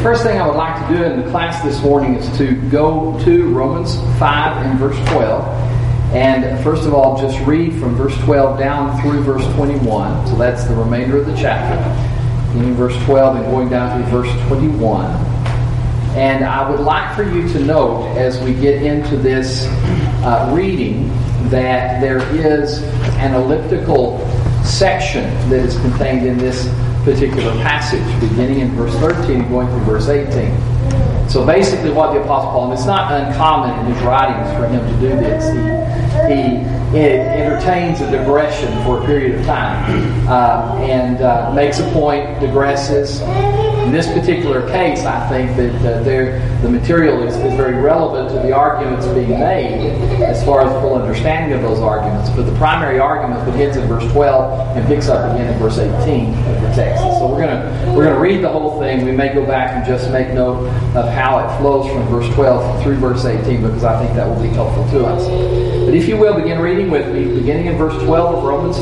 first thing I would like to do in the class this morning is to go to Romans 5 and verse 12. And first of all, just read from verse 12 down through verse 21. So that's the remainder of the chapter. Beginning verse 12 and going down through verse 21. And I would like for you to note as we get into this reading that there is an elliptical section that is contained in this particular passage, beginning in verse 13 and going through verse 18. So basically what the Apostle Paul, and it's not uncommon in his writings for him to do this, he entertains a digression for a period of time and makes a point, digresses. In this particular case, I think that the material is very relevant to the arguments being made as far as the full understanding of those arguments. But the primary argument begins in verse 12 and picks up again in verse 18 of the text. So we're going to read the whole thing. We may go back and just make note of how it flows from verse 12 through verse 18 because I think that will be helpful to us. But if you will, begin reading with me, beginning in verse 12 of Romans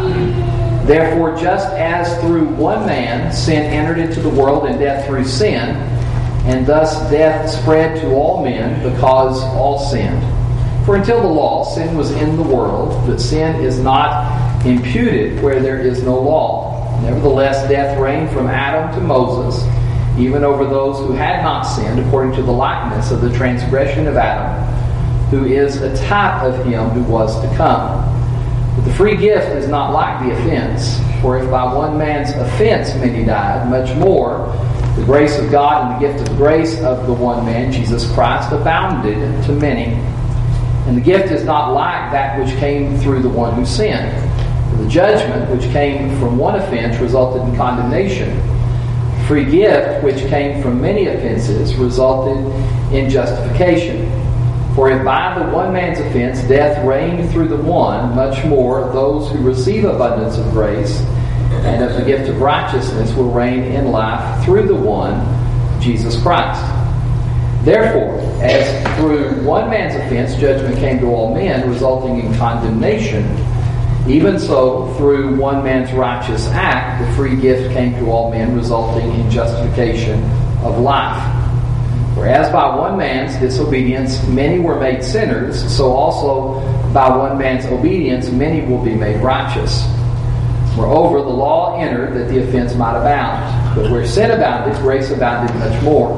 5. Therefore, just as through one man sin entered into the world, and death through sin, and thus death spread to all men because all sinned. For until the law, sin was in the world, but sin is not imputed where there is no law. Nevertheless, death reigned from Adam to Moses, even over those who had not sinned, according to the likeness of the transgression of Adam, who is a type of him who was to come. But the free gift is not like the offense. For if by one man's offense many died, much more the grace of God and the gift of grace of the one man, Jesus Christ, abounded to many. And the gift is not like that which came through the one who sinned. For the judgment which came from one offense resulted in condemnation. The free gift which came from many offenses resulted in justification. For if by the one man's offense death reigned through the one, much more those who receive abundance of grace and of the gift of righteousness will reign in life through the one, Jesus Christ. Therefore, as through one man's offense judgment came to all men, resulting in condemnation, even so through one man's righteous act the free gift came to all men, resulting in justification of life. Whereas by one man's disobedience many were made sinners, so also by one man's obedience many will be made righteous. Moreover, the law entered that the offense might abound. But where sin abounded, grace abounded much more.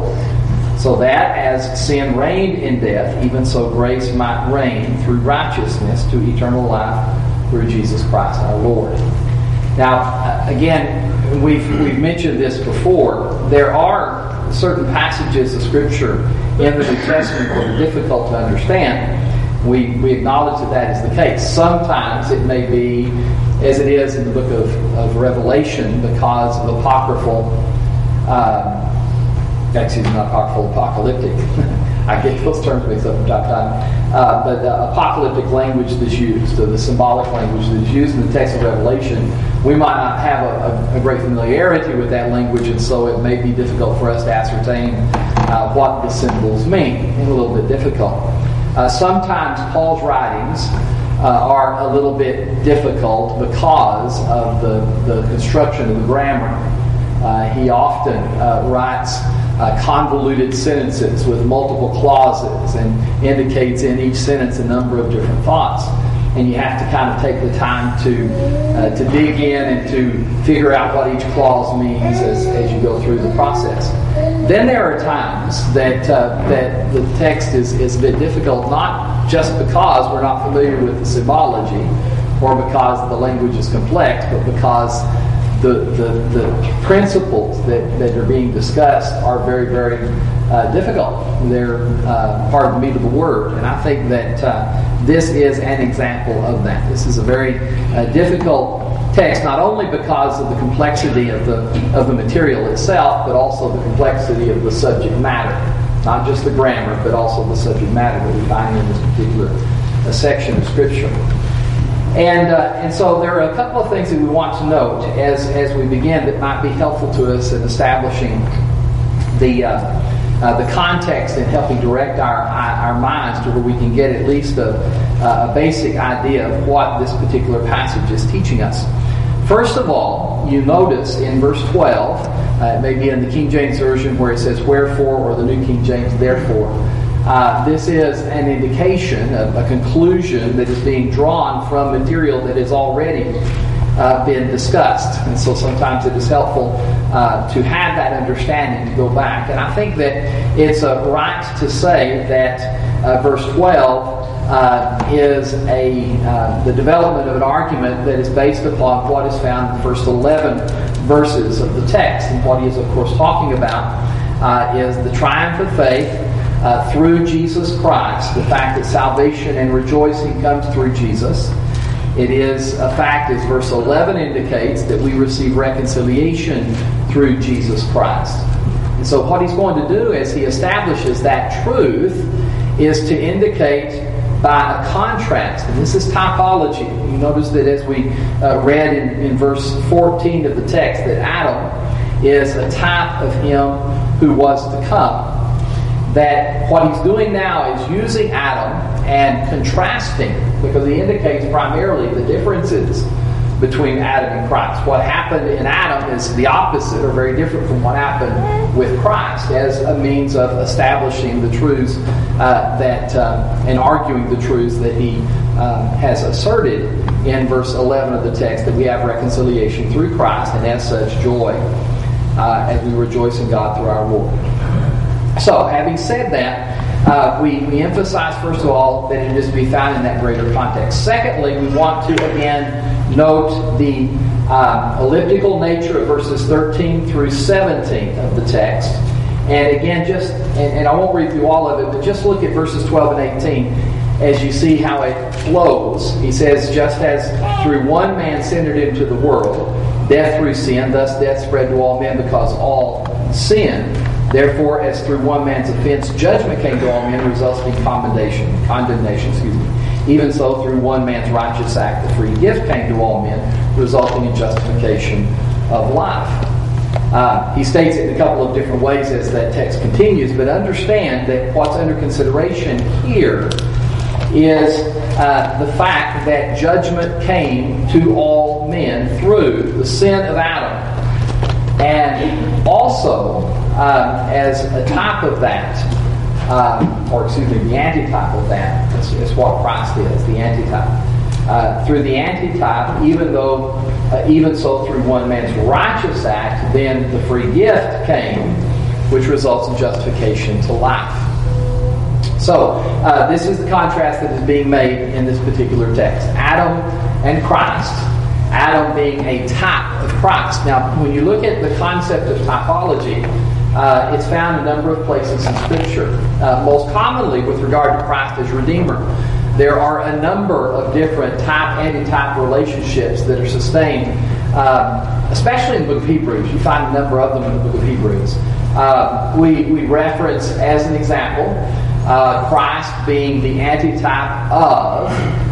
So that as sin reigned in death, even so grace might reign through righteousness to eternal life through Jesus Christ our Lord. Now, again, we've mentioned this before. There are certain passages of Scripture in the New Testament that are difficult to understand. We acknowledge that is the case. Sometimes it may be, as it is in the book of Revelation, because of apocryphal, apocalyptic. I get those terms mixed up from time to time. But the apocalyptic language that's used, or the symbolic language that's used in the text of Revelation, we might not have a great familiarity with that language, and so it may be difficult for us to ascertain what the symbols mean. It's a little bit difficult. Sometimes Paul's writings are a little bit difficult because of the construction of the grammar. He often writes convoluted sentences with multiple clauses and indicates in each sentence a number of different thoughts. And you have to kind of take the time to dig in and to figure out what each clause means as you go through the process. Then there are times that the text is a bit difficult, not just because we're not familiar with the symbology or because the language is complex, but because the principles that are being discussed are very, very difficult. They're hard to meet of the word. And I think that this is an example of that. This is a very difficult text, not only because of the complexity of the material itself, but also the complexity of the subject matter. Not just the grammar, but also the subject matter that we find in this particular section of Scripture. And so there are a couple of things that we want to note as we begin that might be helpful to us in establishing the context and helping direct our minds to where we can get at least a basic idea of what this particular passage is teaching us. First of all, you notice in verse 12 maybe in the King James Version where it says wherefore, or the New King James therefore. This is an indication, a conclusion that is being drawn from material that has already been discussed. And so sometimes it is helpful to have that understanding, to go back. And I think that it's right to say that verse 12 is the development of an argument that is based upon what is found in the first 11 verses of the text. And what he is, of course, talking about is the triumph of faith through Jesus Christ, the fact that salvation and rejoicing comes through Jesus. It is a fact, as verse 11 indicates, that we receive reconciliation through Jesus Christ. And so what he's going to do as he establishes that truth is to indicate by a contrast, and this is typology. You notice that as we read in verse 14 of the text, that Adam is a type of him who was to come. That what he's doing now is using Adam and contrasting, because he indicates primarily the differences between Adam and Christ. What happened in Adam is the opposite, or very different from what happened with Christ, as a means of establishing the truths and arguing the truths that he has asserted in verse 11 of the text, that we have reconciliation through Christ, and as such joy as we rejoice in God through our Lord. So, having said that, we emphasize, first of all, that it is to be found in that greater context. Secondly, we want to again note the elliptical nature of verses 13 through 17 of the text. And again, and I won't read through all of it, but just look at verses 12 and 18 as you see how it flows. He says, just as through one man sin entered into the world, death through sin, thus death spread to all men because all sinned. Therefore, as through one man's offense judgment came to all men, resulting in condemnation. Even so, through one man's righteous act, the free gift came to all men, resulting in justification of life. He states it in a couple of different ways as that text continues, but understand that what's under consideration here is the fact that judgment came to all men through the sin of Adam. And also, as a type of that, the antitype of that is what Christ is, the antitype. Through the antitype, even so through one man's righteous act, then the free gift came, which results in justification to life. So, this is the contrast that is being made in this particular text. Adam and Christ. Adam being a type of Christ. Now, when you look at the concept of typology, it's found in a number of places in Scripture. Most commonly with regard to Christ as Redeemer. There are a number of different type-antitype relationships that are sustained, especially in the book of Hebrews. You find a number of them in the book of Hebrews. We reference, as an example, Christ being the antitype of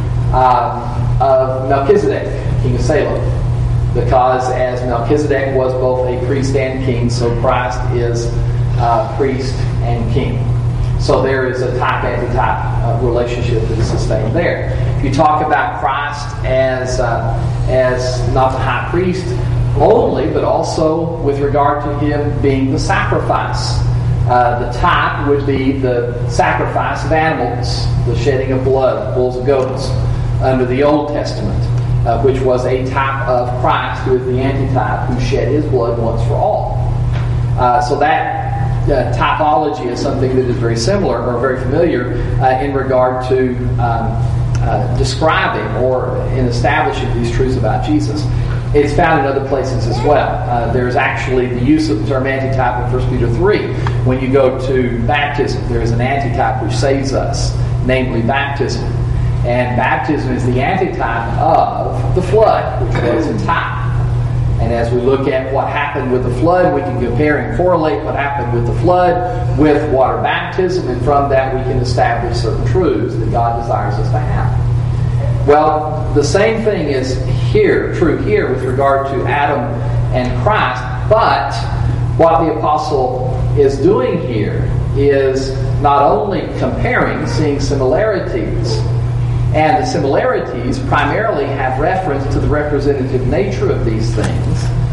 Melchizedek, king of Salem, because as Melchizedek was both a priest and king, so Christ is priest and king. So there is a type-antitype relationship that is sustained there. If you talk about Christ as not the high priest only, but also with regard to him being the sacrifice. The type would be the sacrifice of animals, the shedding of blood, bulls and goats, under the Old Testament, which was a type of Christ, who is the antitype, who shed his blood once for all. So that typology is something that is very similar or very familiar in regard to describing or in establishing these truths about Jesus. It's found in other places as well. There's actually the use of the term antitype in 1 Peter 3. When you go to baptism, there is an antitype which saves us, namely baptism. And baptism is the antitype of the flood, which was a type. And as we look at what happened with the flood, we can compare and correlate what happened with the flood with water baptism, and from that we can establish certain truths that God desires us to have. Well, the same thing is true here with regard to Adam and Christ, but what the apostle is doing here is not only comparing, seeing similarities, and the similarities primarily have reference to the representative nature of these things,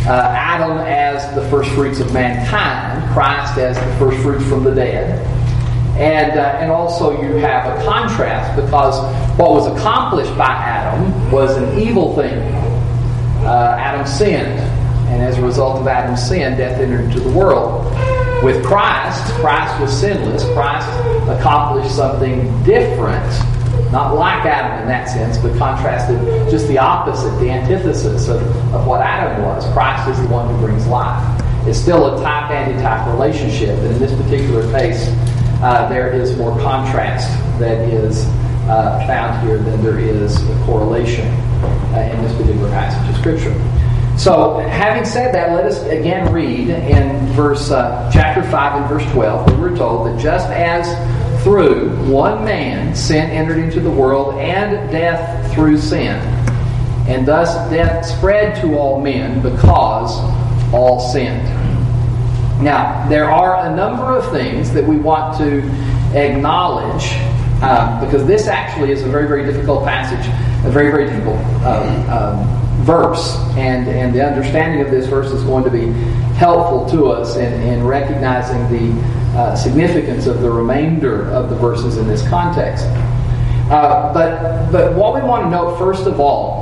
Adam as the first fruits of mankind, Christ as the first fruits from the dead. And also you have a contrast, because what was accomplished by Adam was an evil thing. Adam sinned, and as a result of Adam's sin, death entered into the world. With Christ was sinless. Christ accomplished something different, not like Adam in that sense, but contrasted just the opposite, the antithesis of what Adam was. Christ is the one who brings life. It's still a type-anti-type relationship, but in this particular case, there is more contrast that is found here than there is a correlation in this particular passage of Scripture. So, having said that, let us again read in chapter 5 and verse 12, where we're told that just as through one man sin entered into the world, and death through sin, and thus death spread to all men because all sinned. Now, there are a number of things that we want to acknowledge, because this actually is a very, very difficult passage, a very, very difficult verse, and the understanding of this verse is going to be helpful to us in recognizing the significance of the remainder of the verses in this context. But what we want to note first of all,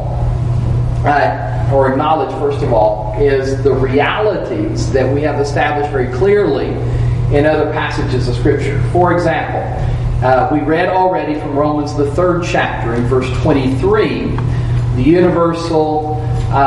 or acknowledge first of all, is the realities that we have established very clearly in other passages of Scripture. For example, we read already from Romans the 3rd chapter in verse 23, the universal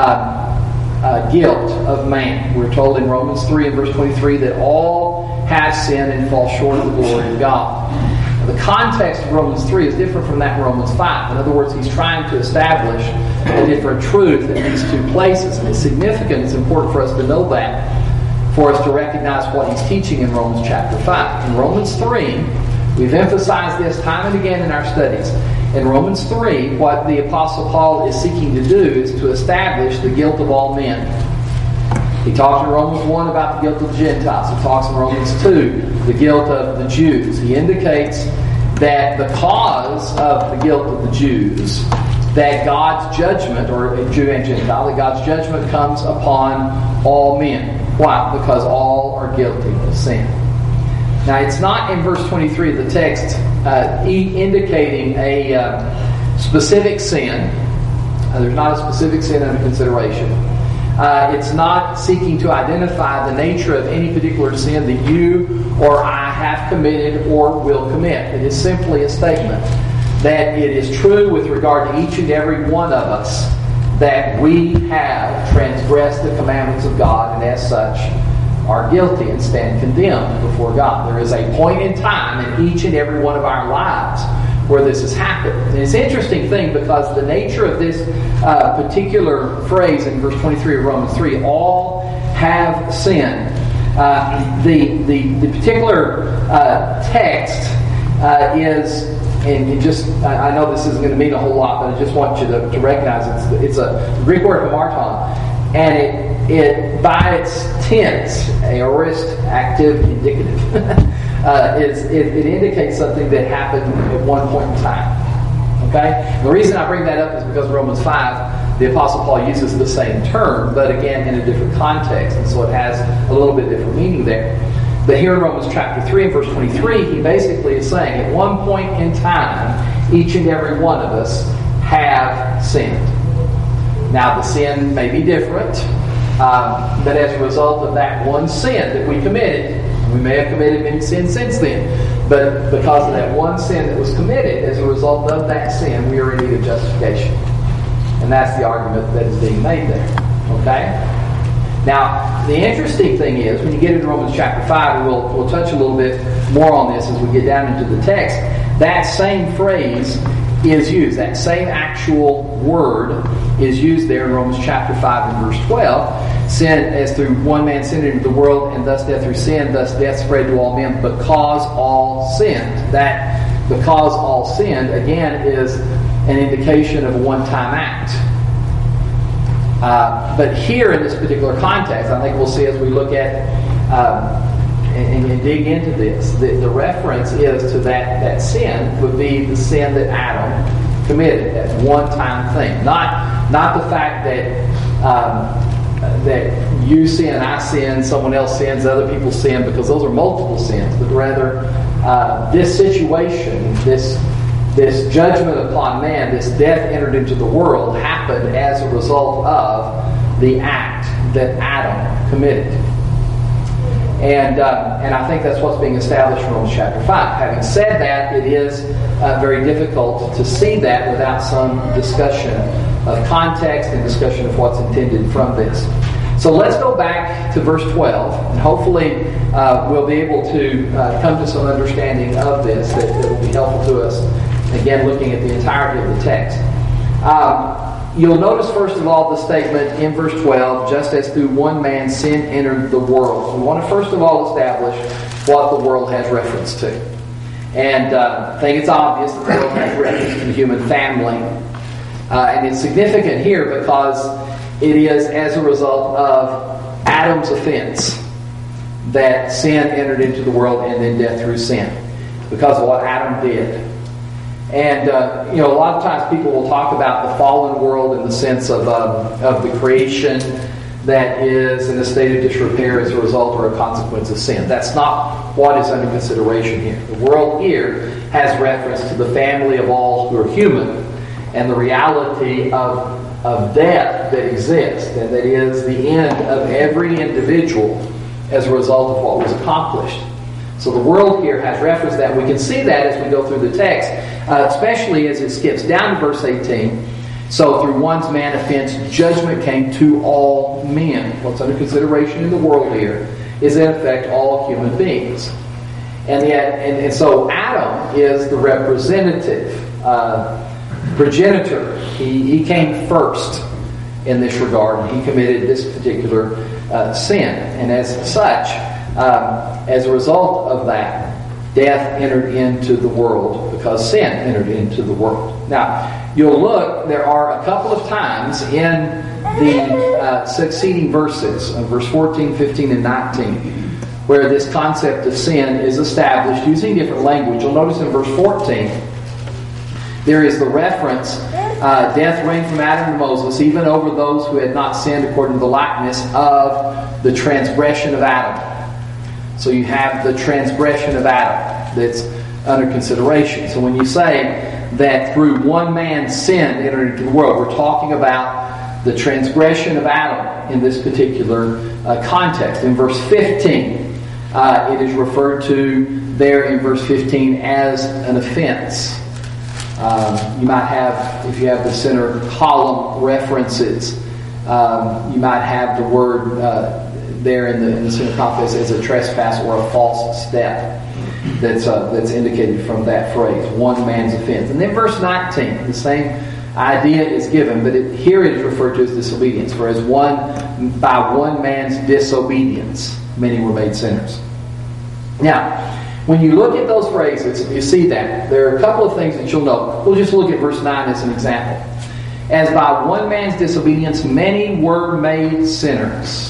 guilt of man. We're told in Romans 3 and verse 23 that all have sinned and fall short of the glory of God. Now, the context of Romans 3 is different from that in Romans 5. In other words, he's trying to establish a different truth in these two places. And it's significant, it's important for us to know that, for us to recognize what he's teaching in Romans chapter 5. In Romans 3, we've emphasized this time and again in our studies. In Romans 3, what the Apostle Paul is seeking to do is to establish the guilt of all men. He talks in Romans 1 about the guilt of the Gentiles. He talks in Romans 2, the guilt of the Jews. He indicates that because of the guilt of the Jews, that God's judgment, or Jew and Gentile, that God's judgment comes upon all men. Why? Because all are guilty of sin. Now, it's not in verse 23 of the text indicating a specific sin. There's not a specific sin under consideration. It's not seeking to identify the nature of any particular sin that you or I have committed or will commit. It is simply a statement that it is true with regard to each and every one of us that we have transgressed the commandments of God, and as such are guilty and stand condemned before God. There is a point in time in each and every one of our lives where this has happened. And it's an interesting thing, because the nature of this particular phrase in verse 23 of Romans 3, all have sinned. The particular text is, and just, I know this isn't going to mean a whole lot, but I just want you to recognize it's a Greek word hamarton, and it by its tense, aorist, active, indicative, it indicates something that happened at one point in time. Okay? The reason I bring that up is because Romans 5, the Apostle Paul uses the same term, but again in a different context, and so it has a little bit different meaning there. But here in Romans chapter 3 and verse 23, he basically is saying at one point in time, each and every one of us have sinned. Now, the sin may be different, but as a result of that one sin that we committed, we may have committed many sins since then, but because of that one sin that was committed, as a result of that sin, we are in need of justification. And that's the argument that is being made there. Okay? Now, the interesting thing is, when you get into Romans chapter 5, and we'll touch a little bit more on this as we get down into the text, that same phrase is used. That same actual word is used there in Romans chapter 5 and verse 12. Sin, as through one man sinned into the world, and thus death through sin, thus death spread to all men because all sinned. That because all sinned, again, is an indication of a one-time act. But here in this particular context, I think we'll see as we look at and dig into this, the reference is to that sin would be the sin that Adam committed, that one-time thing. Not the fact that that you sin, I sin, someone else sins, other people sin, because those are multiple sins, but rather this situation, this judgment upon man, this death entered into the world, happened as a result of the act that Adam committed. And I think that's what's being established in Romans chapter 5. Having said that, it is very difficult to see that without some discussion of context and discussion of what's intended from this. So let's go back to verse 12, and hopefully we'll be able to come to some understanding of this that will be helpful to us, again, looking at the entirety of the text. You'll notice, first of all, the statement in verse 12, just as through one man sin entered the world. We want to first of all establish what the world has reference to. And I think it's obvious that the world has reference to the human family. And it's significant here because it is as a result of Adam's offense that sin entered into the world, and then death through sin, because of what Adam did. And a lot of times people will talk about the fallen world in the sense of the creation that is in a state of disrepair as a result or a consequence of sin. That's not what is under consideration here. The world here has reference to the family of all who are human, and the reality of death that exists, and that is the end of every individual as a result of what was accomplished. So the world here has reference to that. We can see that as we go through the text, especially as it skips down to verse 18. So through one man's offense, judgment came to all men. What's under consideration in the world here is, in effect, all human beings. And so Adam is the representative, progenitor. He came first in this regard, and he committed this particular sin. And as such, as a result of that, death entered into the world because sin entered into the world. Now, you'll look, there are a couple of times in the succeeding verses, verse 14, 15, and 19, where this concept of sin is established using different language. You'll notice in verse 14, there is the reference, death reigned from Adam to Moses, even over those who had not sinned according to the likeness of the transgression of Adam. So you have the transgression of Adam that's under consideration. So when you say that through one man sin entered into the world, we're talking about the transgression of Adam in this particular context. In verse 15, it is referred to there in verse 15 as an offense. You might have, if you have the center column references, you might have the word there in the center column as a trespass or a false step that's indicated from that phrase, one man's offense. And then verse 19, the same idea is given, but here it is referred to as disobedience. For as by one man's disobedience, many were made sinners. Now, when you look at those phrases, you see that. There are a couple of things that you'll note. We'll just look at verse 9 as an example. As by one man's disobedience, many were made sinners.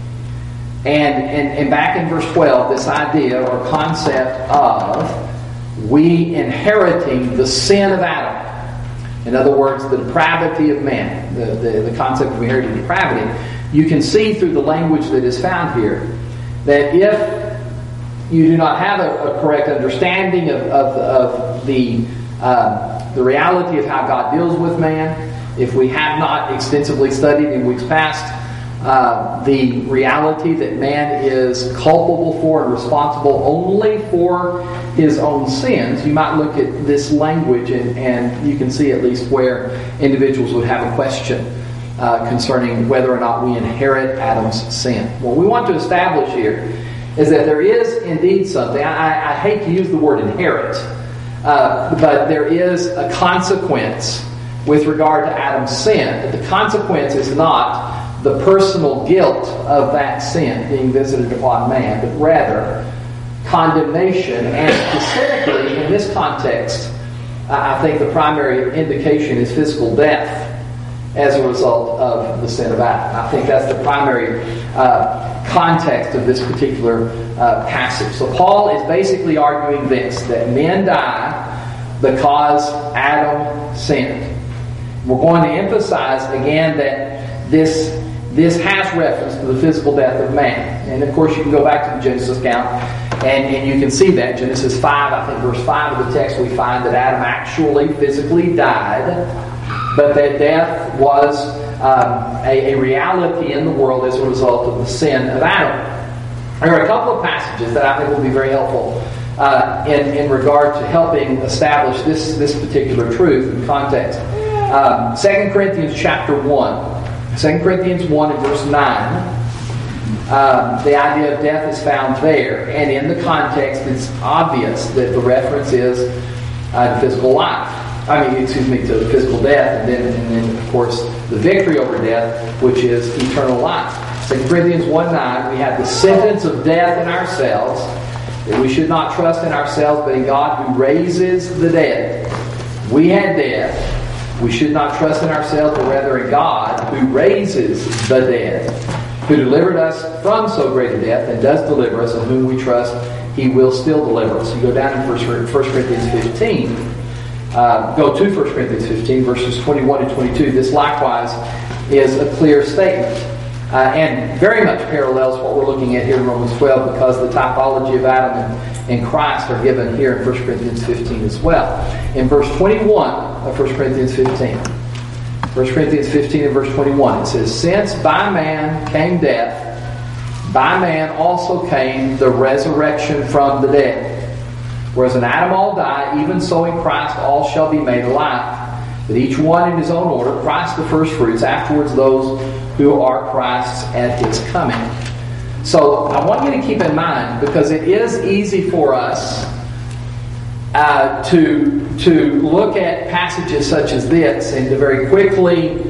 And back in verse 12, this idea or concept of we inheriting the sin of Adam. In other words, the depravity of man, the concept of inheriting depravity, you can see through the language that is found here that if you do not have a correct understanding of the reality of how God deals with man, if we have not extensively studied in weeks past the reality that man is culpable for and responsible only for his own sins, you might look at this language and you can see at least where individuals would have a question concerning whether or not we inherit Adam's sin. What we want to establish here is that there is indeed something. I hate to use the word inherit, but there is a consequence with regard to Adam's sin. But the consequence is not the personal guilt of that sin being visited upon man, but rather condemnation. And specifically in this context, I think the primary indication is physical death as a result of the sin of Adam. I think that's the primary context of this particular passage. So Paul is basically arguing this, that men die because Adam sinned. We're going to emphasize again that this this has reference to the physical death of man. And of course, you can go back to the Genesis account, and you can see that. Genesis 5, I think verse 5 of the text, we find that Adam actually physically died, but that death was a reality in the world as a result of the sin of Adam. There are a couple of passages that I think will be very helpful in regard to helping establish this particular truth in context. 2 Corinthians chapter 1. 2 Corinthians 1 and verse 9. The idea of death is found there. And in the context, it's obvious that the reference is physical life. To the physical death. And then, of course, the victory over death, which is eternal life. 2 Corinthians 1:9, we have the sentence of death in ourselves, that we should not trust in ourselves, but in God who raises the dead. We had death. We should not trust in ourselves, but rather in God who raises the dead, who delivered us from so great a death, and does deliver us, and whom we trust He will still deliver us. You go down to 1 Corinthians 15. Go to 1 Corinthians 15, verses 21 and 22. This likewise is a clear statement. And very much parallels what we're looking at here in Romans 12, because the typology of Adam and Christ are given here in 1 Corinthians 15 as well. In verse 21 of 1 Corinthians 15, 1 Corinthians 15 and verse 21, it says, "Since by man came death, by man also came the resurrection from the dead. Whereas in Adam all die, even so in Christ all shall be made alive. But each one in his own order, Christ the firstfruits, afterwards those who are Christ's at His coming." So I want you to keep in mind, because it is easy for us to look at passages such as this and to very quickly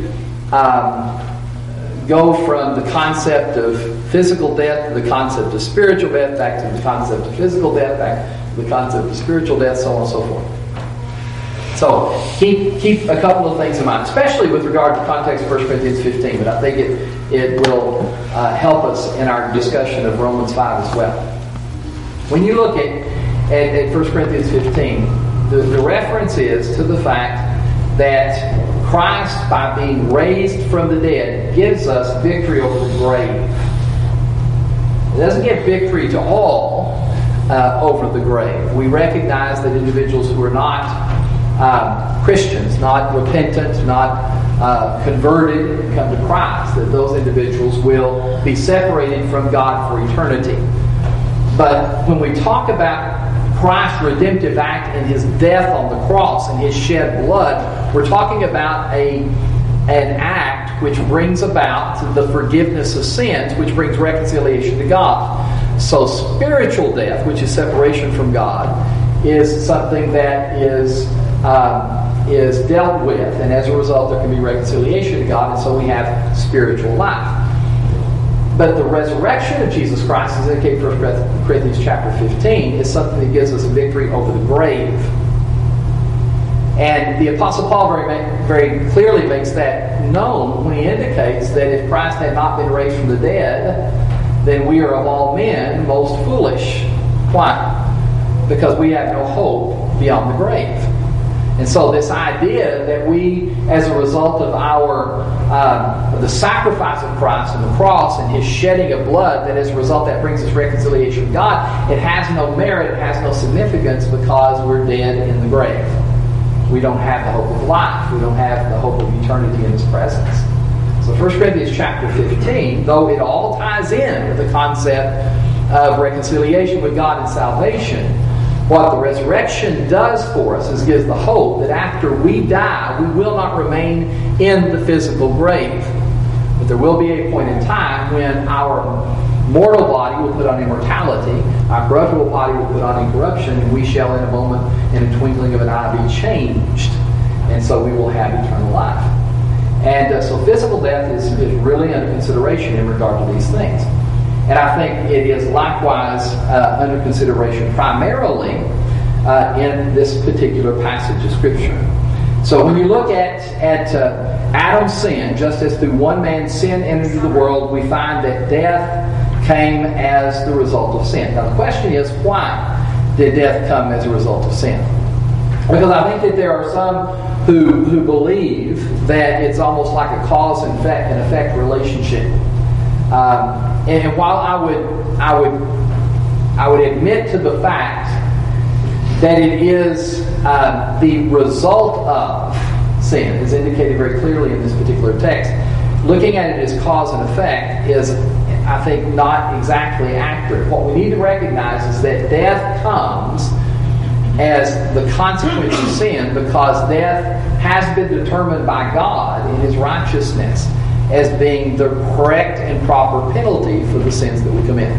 go from the concept of physical death to the concept of spiritual death, back to the concept of physical death, back to the concept of spiritual death, so on and so forth. So keep a couple of things in mind, especially with regard to the context of 1 Corinthians 15, but I think it will help us in our discussion of Romans 5 as well. When you look at 1 Corinthians 15, the reference is to the fact that Christ, by being raised from the dead, gives us victory over the grave. It doesn't give victory to all over the grave. We recognize that individuals who are not Christians, not repentant, not converted, and come to Christ, that those individuals will be separated from God for eternity. But when we talk about Christ's redemptive act and His death on the cross and His shed blood, we're talking about an act which brings about the forgiveness of sins, which brings reconciliation to God. So spiritual death, which is separation from God, is something that is dealt with, and as a result there can be reconciliation to God, and so we have spiritual life. But the resurrection of Jesus Christ, as indicated in 1 Corinthians chapter 15, is something that gives us a victory over the grave. And the Apostle Paul very clearly makes that known when he indicates that if Christ had not been raised from the dead, then we are of all men most foolish. Why? Because we have no hope beyond the grave. And so this idea that we, as a result of the sacrifice of Christ on the cross and His shedding of blood, that as a result that brings us reconciliation to God, it has no merit, it has no significance, because we're dead in the grave. We don't have the hope of life. We don't have the hope of eternity in His presence. So 1 Corinthians chapter 15, though it all ties in with the concept of reconciliation with God and salvation, what the resurrection does for us is gives the hope that after we die, we will not remain in the physical grave. But there will be a point in time when our mortal body will put on immortality, our corruptible body will put on incorruption, and we shall in a moment, in a twinkling of an eye, be changed. And so we will have eternal life. And so physical death is really under consideration in regard to these things. And I think it is likewise under consideration primarily in this particular passage of Scripture. So when you look at Adam's sin, just as through one man's sin entered into the world, we find that death came as the result of sin. Now the question is, why did death come as a result of sin? Because I think that there are some who believe that it's almost like a cause and effect relationship. And while I would admit to the fact that it is the result of sin, as indicated very clearly in this particular text, looking at it as cause and effect is, I think, not exactly accurate. What we need to recognize is that death comes as the consequence of sin, because death has been determined by God in His righteousness as being the correct and proper penalty for the sins that we commit.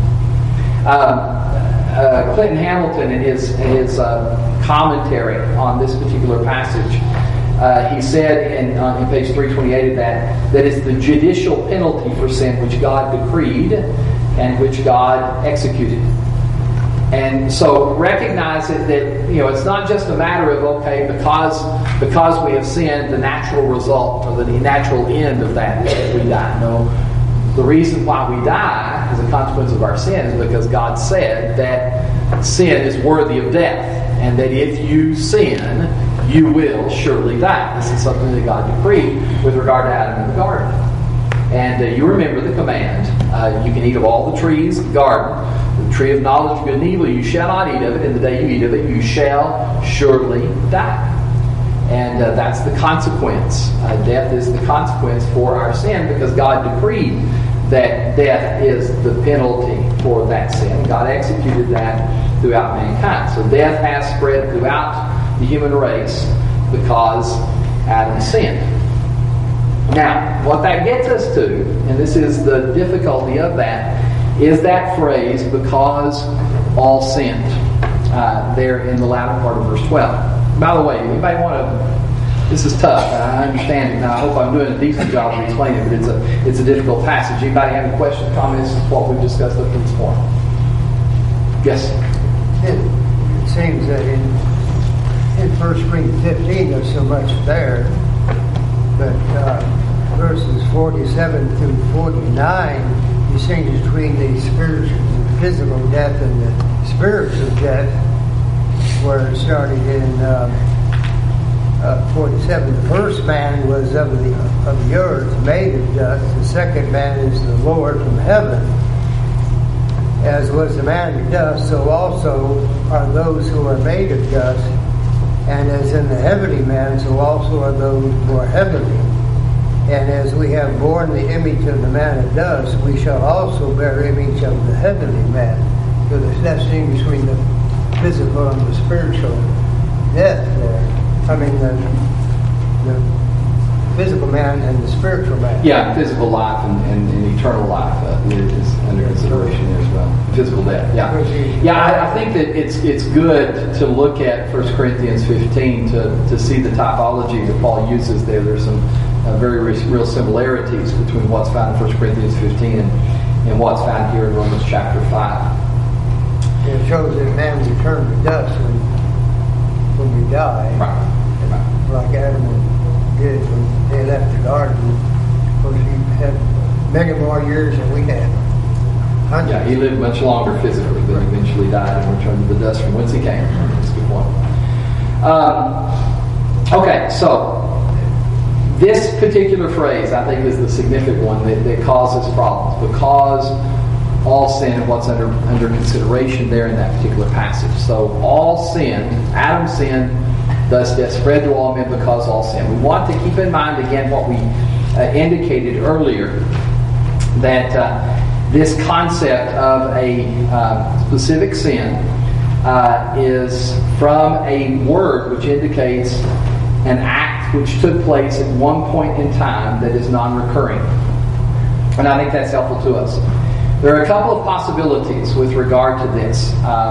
Clinton Hamilton, in his commentary on this particular passage, he said in page 328 of that it's the judicial penalty for sin which God decreed and which God executed. And so recognize that it's not just a matter of, okay, because we have sinned, the natural result or the natural end of that is that we die. No, the reason why we die as a consequence of our sin is because God said that sin is worthy of death, and that if you sin, you will surely die. This is something that God decreed with regard to Adam in the garden. And you remember the command. You can eat of all the trees of the garden. The tree of knowledge of good and evil, you shall not eat of it, and the day you eat of it, you shall surely die. And that's the consequence. Death is the consequence for our sin, because God decreed that death is the penalty for that sin. God executed that throughout mankind. So death has spread throughout the human race because Adam sinned. Now, what that gets us to, and this is the difficulty of that, is that phrase, because all sinned, there in the latter part of verse 12. By the way, anybody want to... This is tough, I understand it, and I hope I'm doing a decent job of explaining it, but it's a difficult passage. Anybody have any questions, comments, what we've discussed up to this point? Yes? It seems that in 1 Corinthians 15 there's so much there, but verses 47 through 49 distinguish between the spiritual and physical death and the spiritual death, where it started in 47. The first man was of the earth, made of dust. The second man is the Lord from heaven. As was the man of dust, so also are those who are made of dust. And as in the heavenly man, so also are those who are heavenly. And as we have borne the image of the man of dust, we shall also bear image of the heavenly man. So there's that distinction between the physical and the spiritual death there. I mean, the physical man and the spiritual man. Yeah, physical life and eternal life is under consideration there as well. Physical death, yeah. Yeah, I think that it's good to look at 1 Corinthians 15 to see the typology that Paul uses there. There's some very real similarities between what's found in 1 Corinthians 15 and what's found here in Romans chapter 5. It shows that man returns to dust when we die. Right. Like Adam did when they left the garden. Of course, he had many more years than we had. Hundreds. Yeah, he lived much longer physically, but eventually died and returned to the dust from whence he came. That's a good point. Okay, so this particular phrase, I think, is the significant one that causes problems, because all sin and what's under consideration there in that particular passage. So all sinned, Adam sinned, thus death spread to all men because all sin. We want to keep in mind again what we indicated earlier, that this concept of a specific sin is from a word which indicates an act which took place at one point in time that is non-recurring. And I think that's helpful to us. There are a couple of possibilities with regard to this.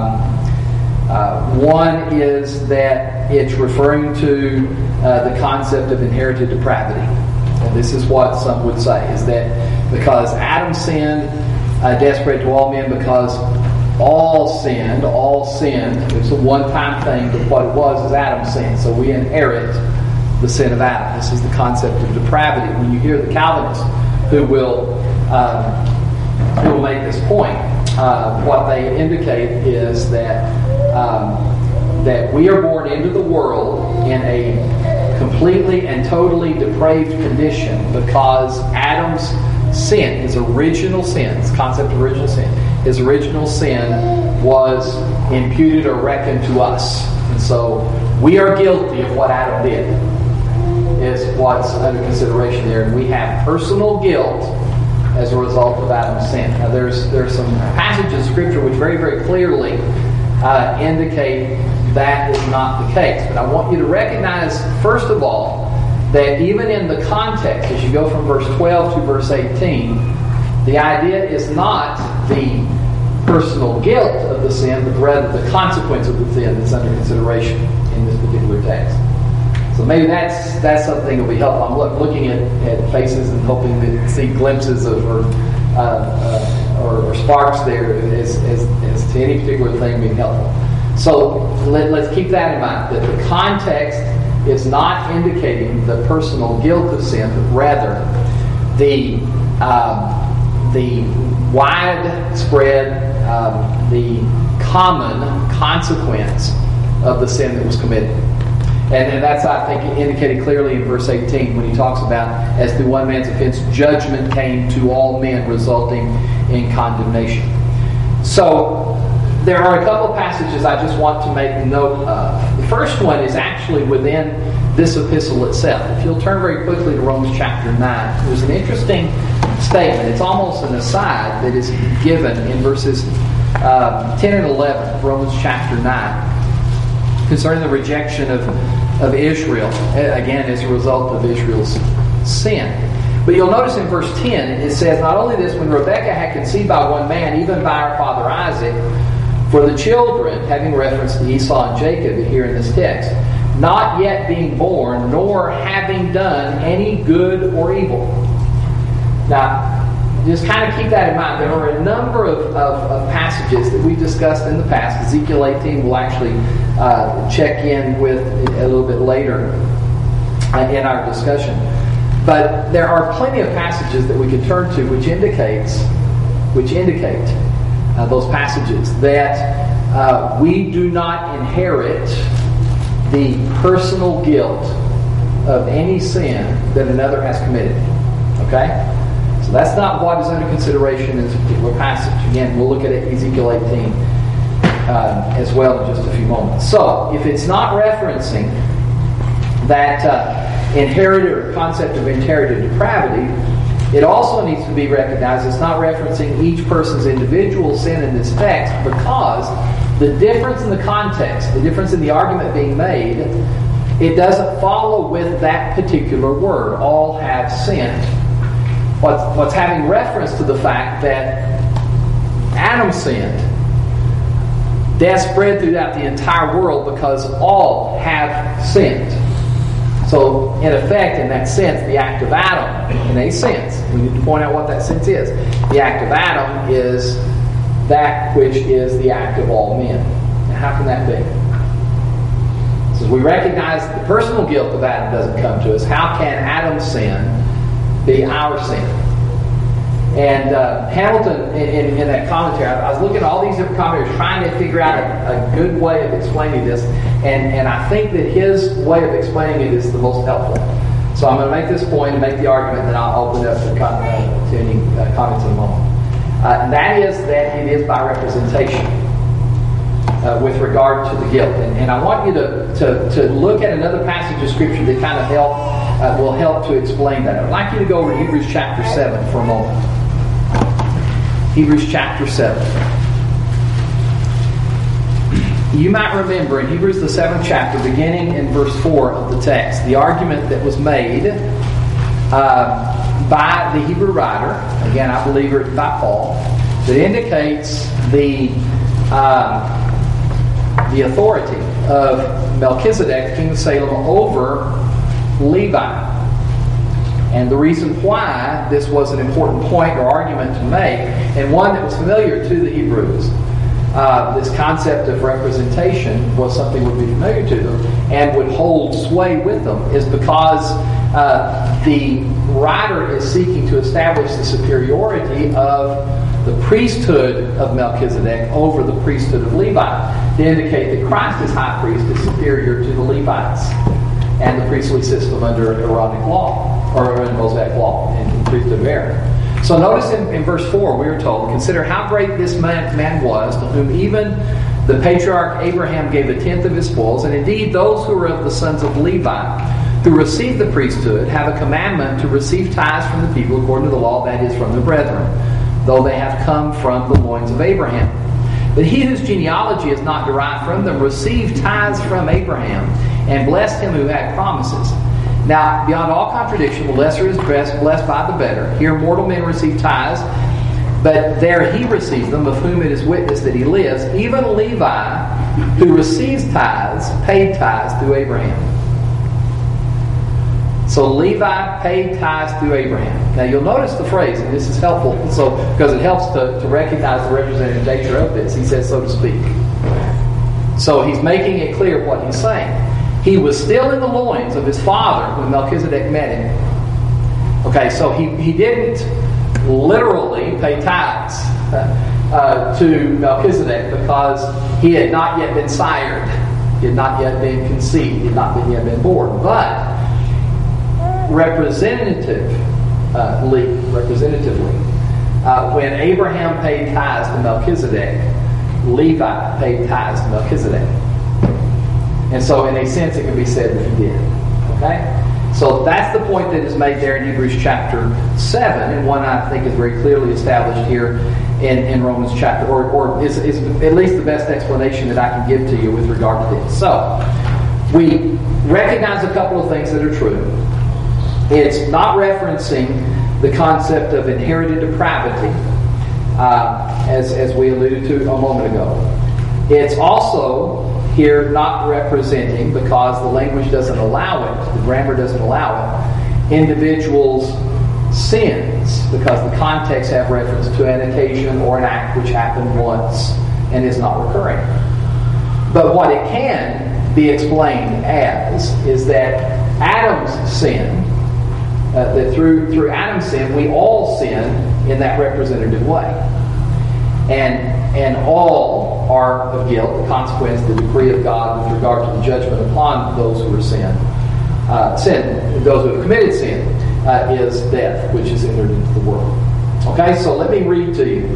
One is that it's referring to the concept of inherited depravity. And this is what some would say, is that because Adam sinned, death spread to all men because all sinned. It's a one-time thing, but what it was is Adam sinned. So we inherit the sin of Adam. This is the concept of depravity. When you hear the Calvinists who will make this point, what they indicate is that we are born into the world in a completely and totally depraved condition because Adam's sin, his original sin, this concept of original sin, his original sin was imputed or reckoned to us. And so we are guilty of what Adam did, is what's under consideration there. And we have personal guilt as a result of Adam's sin. Now there's some passages of Scripture which very, very clearly indicate that is not the case. But I want you to recognize, first of all, that even in the context, as you go from verse 12 to verse 18, the idea is not the personal guilt of the sin, but rather the consequence of the sin that's under consideration in this particular text. So maybe that's something that will be helpful. I'm looking at faces and hoping to see glimpses of or sparks there as to any particular thing being helpful. So let's keep that in mind, that the context is not indicating the personal guilt of sin, but rather the widespread, the common consequence of the sin that was committed. And that's, I think, indicated clearly in verse 18 when he talks about, as through one man's offense, judgment came to all men, resulting in condemnation. So there are a couple of passages I just want to make note of. The first one is actually within this epistle itself. If you'll turn very quickly to Romans chapter 9, there's an interesting statement. It's almost an aside that is given in verses 10 and 11 of Romans chapter 9 concerning the rejection of Israel, again, as a result of Israel's sin. But you'll notice in verse 10, it says, not only this, when Rebekah had conceived by one man, even by our father Isaac, for the children, having reference to Esau and Jacob here in this text, not yet being born, nor having done any good or evil. Now, just kind of keep that in mind. There are a number of passages that we discussed in the past. Ezekiel 18 will actually check in with a little bit later in our discussion. But there are plenty of passages that we can turn to which indicate those passages that we do not inherit the personal guilt of any sin that another has committed. Okay? So that's not what is under consideration in this particular passage. Again, we'll look at Ezekiel 18 as well in just a few moments. So, if it's not referencing that inherited or concept of inherited depravity, it also needs to be recognized it's not referencing each person's individual sin in this text, because the difference in the context, the difference in the argument being made, it doesn't follow with that particular word. All have sinned. What's having reference to the fact that Adam sinned. Death spread throughout the entire world because all have sinned. So, in effect, in that sense, the act of Adam, in a sense, we need to point out what that sense is. The act of Adam is that which is the act of all men. Now, how can that be? So, as we recognize that the personal guilt of Adam doesn't come to us, how can Adam's sin be our sin? And Hamilton, in that commentary, I was looking at all these different commentaries trying to figure out a good way of explaining this, and I think that his way of explaining it is the most helpful. So I'm going to make this point and make the argument, and I'll open it up to any comments in a moment. And that is that it is by representation with regard to the guilt. And I want you to look at another passage of Scripture that kind of will help to explain that. I'd like you to go over to Hebrews chapter 7 for a moment. Hebrews chapter 7. You might remember in Hebrews the 7th chapter, beginning in verse 4 of the text, the argument that was made by the Hebrew writer, again I believe written by Paul, that indicates the authority of Melchizedek, king of Salem, over Levi. And the reason why this was an important point or argument to make, and one that was familiar to the Hebrews, this concept of representation was something that would be familiar to them and would hold sway with them, is because the writer is seeking to establish the superiority of the priesthood of Melchizedek over the priesthood of Levi, to indicate that Christ as high priest is superior to the Levites. and the priestly system under Aaronic law, or in Mosaic law, and priesthood of Aaron. So notice in verse 4, we are told, consider how great this man was, to whom even the patriarch Abraham gave a tenth of his spoils, and indeed those who are of the sons of Levi, who receive the priesthood, have a commandment to receive tithes from the people according to the law, that is, from the brethren, though they have come from the loins of Abraham. But he whose genealogy is not derived from them received tithes from Abraham, and blessed him who had promises. Now, beyond all contradiction, the lesser is blessed by the better. Here mortal men receive tithes, but there he receives them, of whom it is witnessed that he lives. Even Levi, who receives tithes, paid tithes through Abraham. So Levi paid tithes through Abraham. Now you'll notice the phrase, and this is helpful, because it helps to recognize the representative nature of this. He says, so to speak. So he's making it clear what he's saying. He was still in the loins of his father when Melchizedek met him. Okay, so he didn't literally pay tithes to Melchizedek because he had not yet been sired. He had not yet been conceived. He had not yet been born. But representatively, when Abraham paid tithes to Melchizedek, Levi paid tithes to Melchizedek. And so in a sense it can be said that he did. Okay? So that's the point that is made there in Hebrews chapter 7, and one I think is very clearly established here in Romans chapter, or is at least the best explanation that I can give to you with regard to this. So, we recognize a couple of things that are true. It's not referencing the concept of inherited depravity, as we alluded to a moment ago. It's also here not representing, because the language doesn't allow it, the grammar doesn't allow it, individuals' sins, because the context have reference to an occasion or an act which happened once and is not recurring. But what it can be explained as is that Adam's sin, that through Adam's sin, we all sin in that representative way. And all are of guilt, the consequence, the decree of God with regard to the judgment upon those who are those who have committed sin, is death, which is entered into the world. Okay, so let me read to you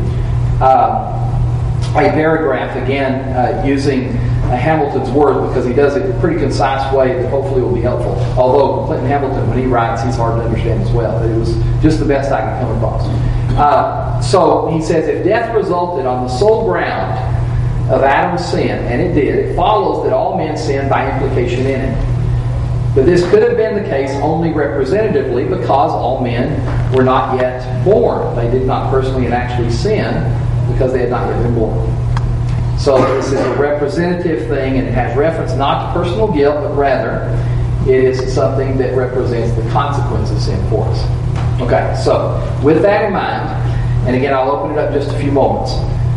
a paragraph again, using Hamilton's words, because he does it in a pretty concise way that hopefully will be helpful. Although Clinton Hamilton, when he writes, he's hard to understand as well. It was just the best I could come across. So he says, if death resulted on the sole ground of Adam's sin, and it did, it follows that all men sin by implication in it. But this could have been the case only representatively, because all men were not yet born. They did not personally and actually sin because they had not yet been born. So this is a representative thing, and it has reference not to personal guilt, but rather it is something that represents the consequence of sin for us. Okay, so with that in mind, and again I'll open it up in just a few moments,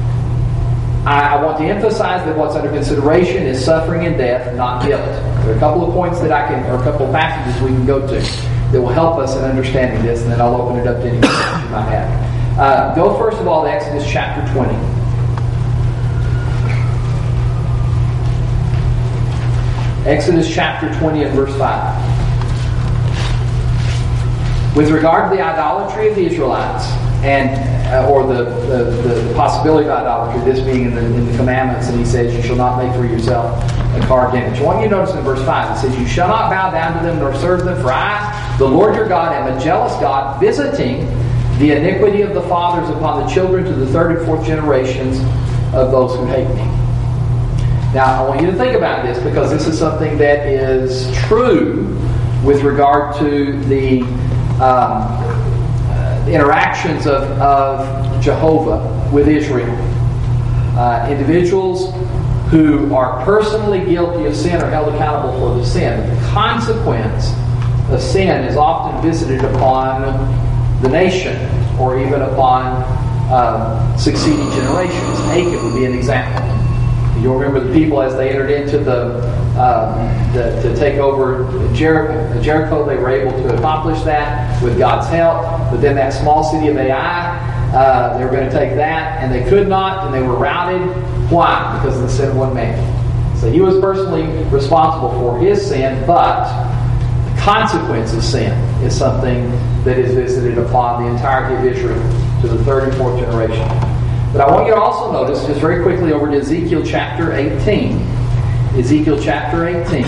I want to emphasize that what's under consideration is suffering and death, not guilt. There are a couple of points that or a couple of passages we can go to that will help us in understanding this, and then I'll open it up to any questions you might have. Go first of all to Exodus chapter 20. Exodus chapter 20 and verse 5. With regard to the idolatry of the Israelites, or the possibility of idolatry, this being in the commandments, and he says, you shall not make for yourself a carved image. I want you to notice in verse 5, it says, you shall not bow down to them nor serve them, for I, the Lord your God, am a jealous God, visiting the iniquity of the fathers upon the children to the third and fourth generations of those who hate me. Now, I want you to think about this, because this is something that is true with regard to the interactions of Jehovah with Israel. Individuals who are personally guilty of sin are held accountable for the sin. But the consequence of sin is often visited upon the nation, or even upon succeeding generations. Achan would be an example. You'll remember the people as they entered into to take over Jericho. They were able to accomplish that with God's help. But then that small city of Ai, they were going to take that, and they could not, and they were routed. Why? Because of the sin of one man. So he was personally responsible for his sin, but the consequence of sin is something that is visited upon the entirety of Israel to the third and fourth generation. But I want you to also notice, just very quickly, over to Ezekiel chapter 18. Ezekiel chapter 18.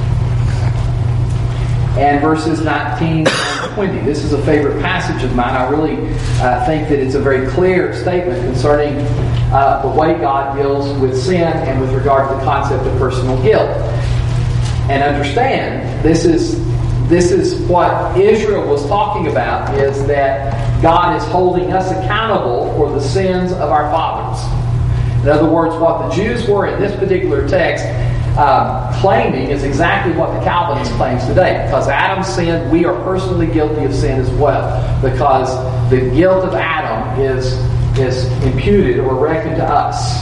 And verses 19 and 20. This is a favorite passage of mine. I really think that it's a very clear statement concerning the way God deals with sin and with regard to the concept of personal guilt. And understand, this is what Israel was talking about, is that God is holding us accountable for the sins of our fathers. In other words, what the Jews were in this particular text claiming is exactly what the Calvinist claims today. Because Adam sinned, we are personally guilty of sin as well. Because the guilt of Adam is imputed or reckoned to us.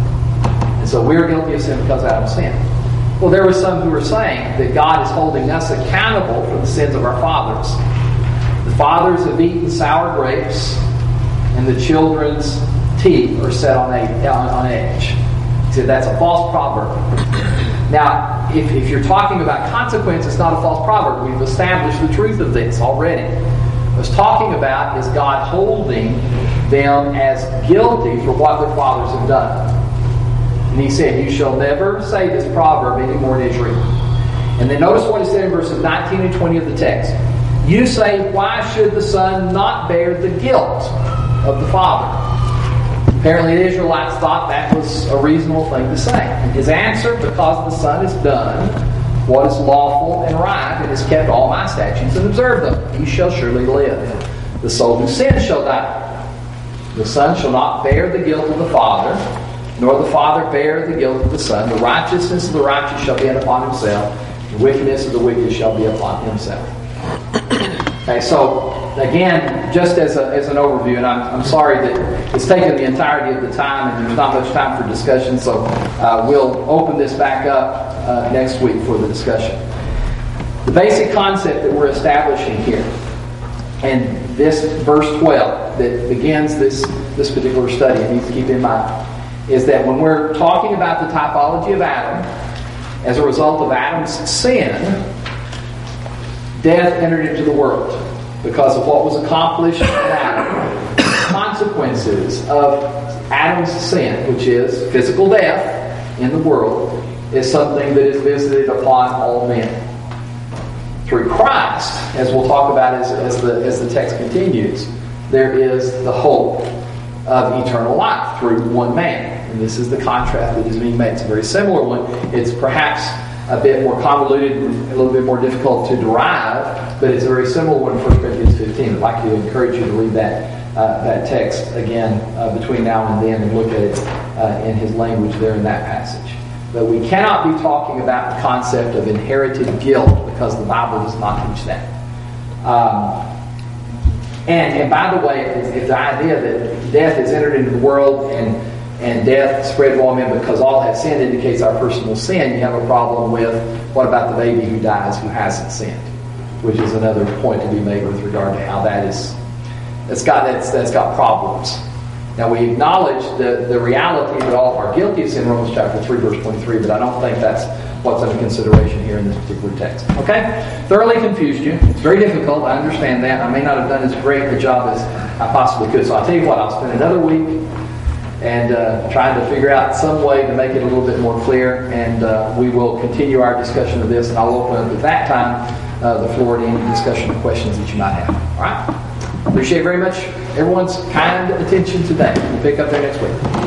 And so we're guilty of sin because Adam sinned. Well, there were some who were saying that God is holding us accountable for the sins of our fathers. The fathers have eaten sour grapes, and the children's teeth are set on edge. So that's a false proverb. Now, if you're talking about consequence, it's not a false proverb. We've established the truth of this already. What it's talking about is God holding them as guilty for what their fathers have done. And he said, you shall never say this proverb anymore in Israel. And then notice what he said in verses 19 and 20 of the text. You say, why should the son not bear the guilt of the father? Apparently the Israelites thought that was a reasonable thing to say. And his answer, because the son has done what is lawful and right, and has kept all my statutes and observed them, he shall surely live. The soul who sins shall die. The son shall not bear the guilt of the father, nor the father bear the guilt of the son. The righteousness of the righteous shall be upon himself. The wickedness of the wicked shall be upon himself. Okay, so again, just as an overview, and I'm sorry that it's taken the entirety of the time and there's not much time for discussion, so we'll open this back up next week for the discussion. The basic concept that we're establishing here, and this verse 12 that begins this particular study, you need to keep in mind, is that when we're talking about the typology of Adam, as a result of Adam's sin, death entered into the world because of what was accomplished in Adam. The consequences of Adam's sin, which is physical death in the world, is something that is visited upon all men. Through Christ, as we'll talk about as the text continues, there is the hope of eternal life through one man. And this is the contrast that is being made. It's a very similar one. It's perhaps a bit more convoluted, a little bit more difficult to derive, but it's a very similar one in 1 Corinthians 15. I'd like to encourage you to read that text again between now and then and look at it in his language there in that passage. But we cannot be talking about the concept of inherited guilt because the Bible does not teach that. And by the way, if the idea that death has entered into the world and death spread to all men because all have sinned indicates our personal sin, you have a problem with what about the baby who dies who hasn't sinned, which is another point to be made with regard to how that's got problems. Now we acknowledge the reality that all are guilty of sin, Romans chapter 3, verse 23, but I don't think that's what's under consideration here in this particular text. Okay? Thoroughly confused you. It's very difficult. I understand that. I may not have done as great a job as I possibly could. So I'll tell you what, I'll spend another week and trying to figure out some way to make it a little bit more clear, and we will continue our discussion of this, and I'll open up at that time the floor to any discussion or questions that you might have. All right? Appreciate very much everyone's kind attention today. We'll pick up there next week.